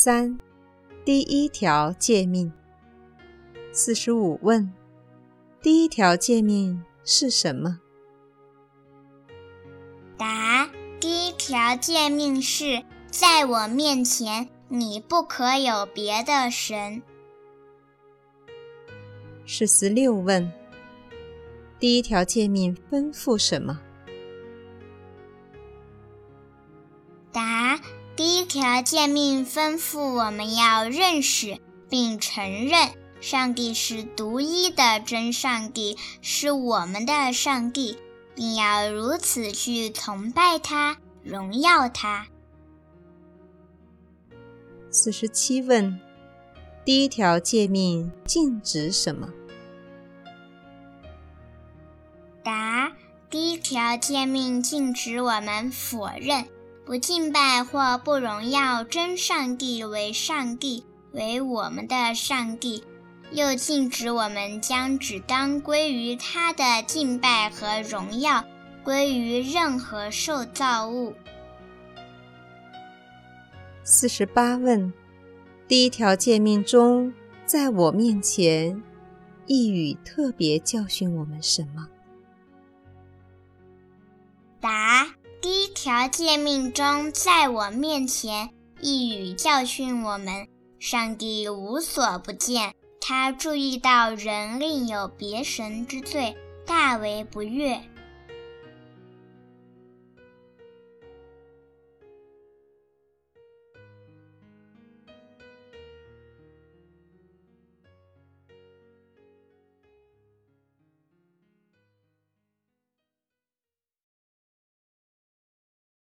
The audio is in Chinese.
3. 第一条诫命。45问：第一条诫命是什么？ 答：第一条诫命是，在我面前你不可有别的神。 46问：第一条诫命吩咐什么？ 答：第一条诫命吩咐我们要认识并承认上帝是独一的真上帝，是我们的上帝，并要如此去崇拜他，荣耀他。 47问：第一条诫命禁止什么？ 答：第一条诫命禁止我们否认、不敬拜或不荣耀真上帝为上帝，为我们的上帝，又禁止我们将只当归于他的敬拜和荣耀归于任何受造物。 48问：第一条诫命中，在我面前，一语特别教训我们什么？ 答：第一条诫命中，在我面前，一语教训我们，上帝无所不见，他注意到人另有别神之罪，大为不悦。